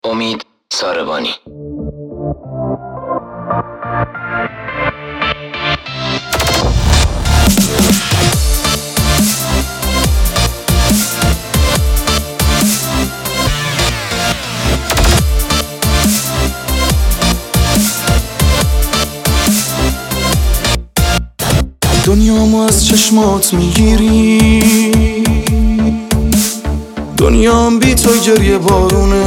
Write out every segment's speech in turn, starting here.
امید ساربانی. دنیامو از چشمات میگیری، دنیام بی تو گریه بارونه،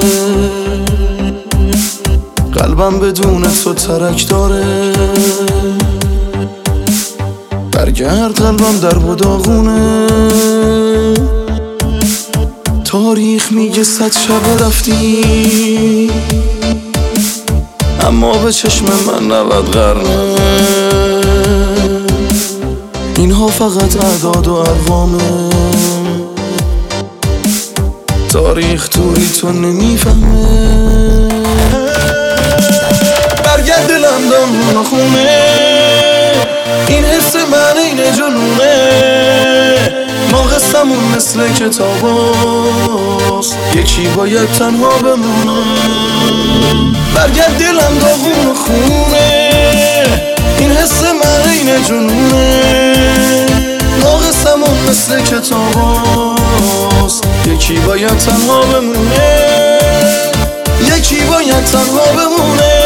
قلبم بدون تو ترک داره، برگرد قلبم در داغونه. تاریخ میگه 100 شب رفتی، اما به چشم من 90 قرنه. اینها فقط اعداد و ارقامه، تاریخ توری تو نمیفهمه. برگرد دلم دامون خونه، این حس من اینه جنونه. ما قصمون مثل کتاباست، یکی باید تنها بمونه. برگرد دلم دامون خونه، این حس من اینه جنونه. ناقصمون مثل کتاباست، یکی باید تنها بمونه، یکی باید تنها بمونه.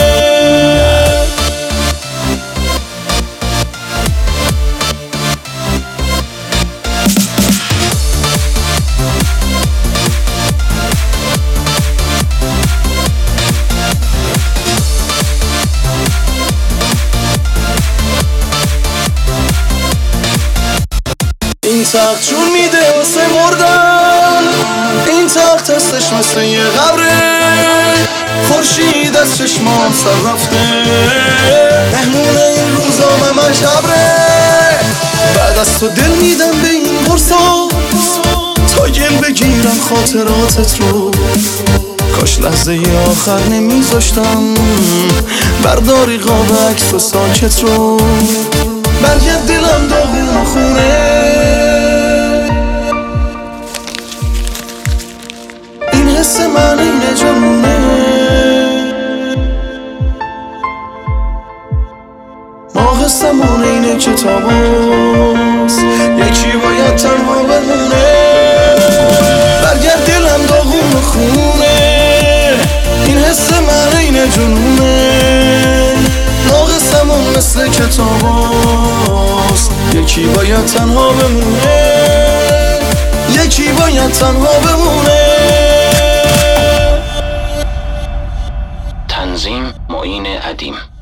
این تخت جون میده واسه مردن، این تخت هستش مثل یه قبره. خورشید از چشمام سر رفته، مهمون این روزام من جبره. بعد از تو دل میدم به این قرصا، تا گل بگیرم خاطراتت رو. کاش لحظه آخر نمیذاشتم برداری قاب عکس و ساکت رو. برگرد دلم داغون خونه، این حس من اینه جنونه. ما قصمون اینه کتاباست، یکی باید تنها بمونه. برگرد دلم داغون خونه، این حس من اینه جنونه. ناقصمون مثل کتاباست، یکی باید تنها بمونه، یکی باید تنها بمونه. تنظیم معین عدیم.